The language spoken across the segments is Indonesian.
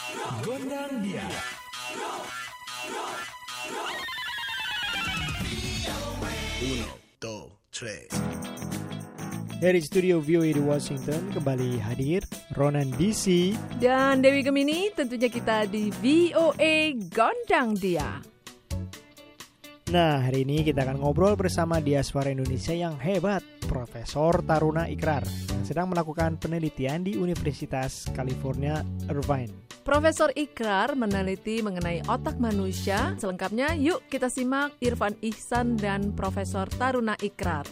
Gondang dia. Uno, dos, tres. Dari studio VOA di Washington kembali hadir Ronan DC dan Dewi Gemini, tentunya kita di VOA Gondang Dia. Nah, hari ini kita akan ngobrol bersama diaspora Indonesia yang hebat, Profesor Taruna Ikrar, yang sedang melakukan penelitian di Universitas California, Irvine. Profesor Ikrar meneliti mengenai otak manusia. Selengkapnya, yuk kita simak Irfan Ihsan dan Profesor Taruna Ikrar.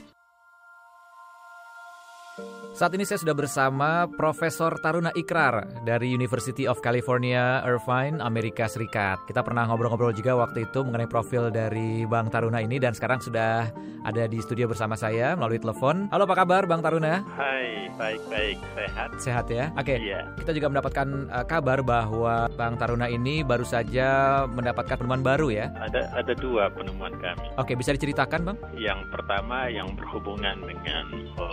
Saat ini saya sudah bersama Profesor Taruna Ikrar dari University of California, Irvine, Amerika Serikat. Kita pernah ngobrol-ngobrol juga waktu itu mengenai profil dari Bang Taruna ini dan sekarang sudah ada di studio bersama saya melalui telepon. Halo, apa kabar Bang Taruna? Hai, baik-baik, sehat. Sehat ya? Oke. Iya. Kita juga mendapatkan kabar bahwa Bang Taruna ini baru saja mendapatkan penemuan baru ya? Ada dua penemuan kami. Oke, bisa diceritakan Bang? Yang pertama yang berhubungan dengan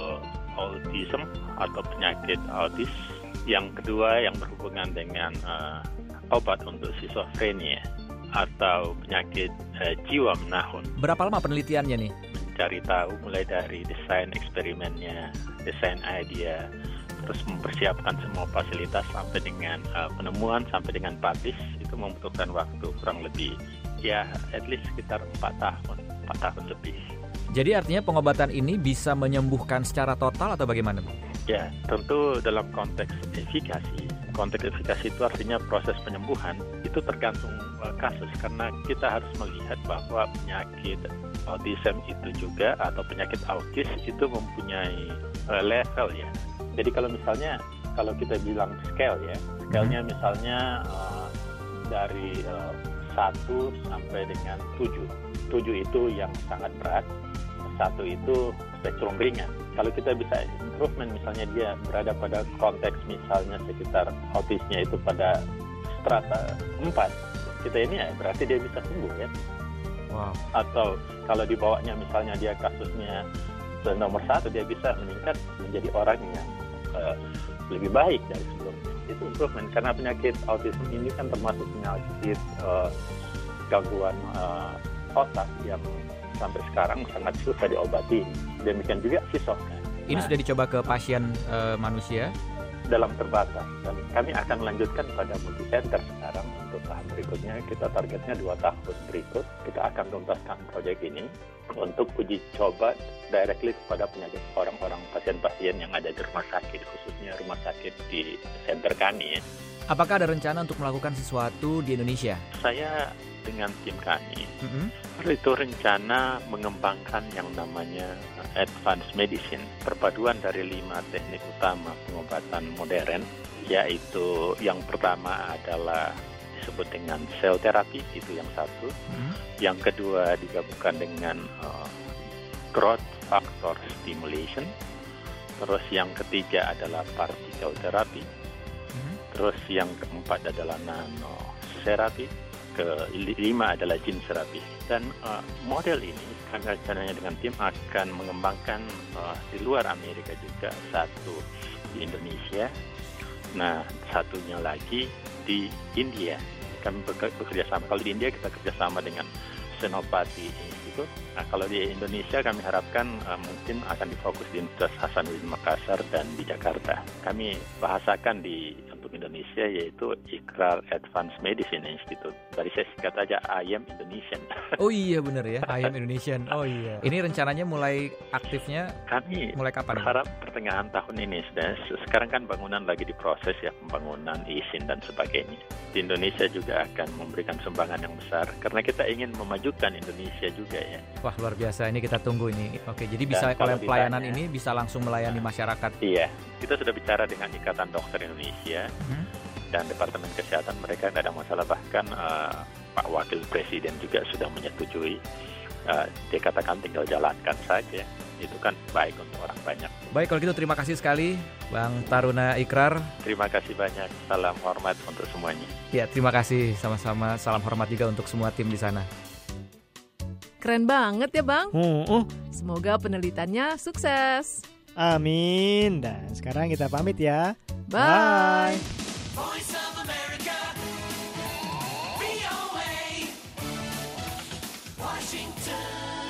autism atau penyakit autis. Yang kedua yang berhubungan dengan obat untuk skizofrenia atau penyakit jiwa menahun. Berapa lama penelitiannya nih? Mencari tahu mulai dari desain eksperimennya, desain idea, terus mempersiapkan semua fasilitas sampai dengan penemuan, sampai dengan publish, itu membutuhkan waktu kurang lebih ya at least sekitar 4 tahun lebih. Jadi artinya pengobatan ini bisa menyembuhkan secara total atau bagaimana? Ya, tentu dalam konteks efikasi. Konteks efikasi itu artinya proses penyembuhan itu tergantung kasus, karena kita harus melihat bahwa penyakit autism itu juga atau penyakit autis itu mempunyai level ya. Jadi kalau kita bilang scale ya, scale-nya misalnya dari 1 sampai dengan 7. 7 itu yang sangat berat, 1 itu spektrum ringan. Kalau kita bisa improvement, misalnya dia berada pada konteks misalnya sekitar autisnya itu pada strata 4, kita ini ya berarti dia bisa sembuh ya. Wow. Atau kalau dibawanya misalnya dia kasusnya nomor 1, dia bisa meningkat menjadi orang yang lebih baik dari sebelumnya. Itu improvement, karena penyakit autism ini kan termasuk penyakit gangguan otak yang sampai sekarang sangat susah diobati. Demikian juga skizofrenia. Ini sudah dicoba ke pasien manusia? Dalam terbatas. Dan kami akan melanjutkan pada multicenter sekarang untuk tahap berikutnya. Kita targetnya 2 tahun berikut. Kita akan tuntaskan proyek ini untuk uji coba directly kepada penyakit orang-orang pasien-pasien yang ada di rumah sakit, khususnya rumah sakit di center kami ya. Apakah ada rencana untuk melakukan sesuatu di Indonesia? Saya dengan tim kami itu rencana mengembangkan yang namanya advanced medicine, perpaduan dari 5 teknik utama pengobatan modern, yaitu yang pertama adalah disebut dengan cell therapy, itu yang satu. Yang kedua digabungkan dengan growth factor stimulation. Terus yang ketiga adalah particle therapy. Terus yang keempat adalah nanotherapy, kelima adalah gene therapy. Dan model ini kami rencananya dengan tim akan mengembangkan di luar Amerika juga, satu di Indonesia, nah satunya lagi di India. Kami bekerja sama. Kalau di India kita kerjasama dengan Senopati Institute. Nah kalau di Indonesia kami harapkan mungkin akan difokus di Universitas Hasanuddin Makassar dan di Jakarta. Kami bahasakan untuk Indonesia yaitu Ikrar Advanced Medicine Institute. Dari saya singkat aja I am Indonesian. Oh iya benar ya, I am Indonesian. Oh iya. Ini rencananya mulai aktifnya kami mulai kapan? Berharap pertengahan tahun ini. Sekarang kan bangunan lagi diproses ya, pembangunan izin dan sebagainya. Di Indonesia juga akan memberikan sumbangan yang besar karena kita ingin memajukan Indonesia juga ya. Wah luar biasa, ini kita tunggu ini. Oke, jadi bisa kalau pelayanan ini bisa langsung melayani masyarakat. Iya, kita sudah bicara dengan Ikatan Dokter Indonesia dan Departemen Kesehatan, mereka tidak ada masalah. Bahkan Pak Wakil Presiden juga sudah menyetujui. Dia katakan tinggal jalankan saja. Itu kan baik untuk orang banyak. Baik, kalau gitu terima kasih sekali Bang Taruna Ikrar. Terima kasih banyak. Salam hormat untuk semuanya. Ya, terima kasih sama-sama. Salam hormat juga untuk semua tim di sana. Keren banget ya Bang. Semoga penelitiannya sukses. Amin. Dan sekarang kita pamit ya. Bye. Voice of America. Washington.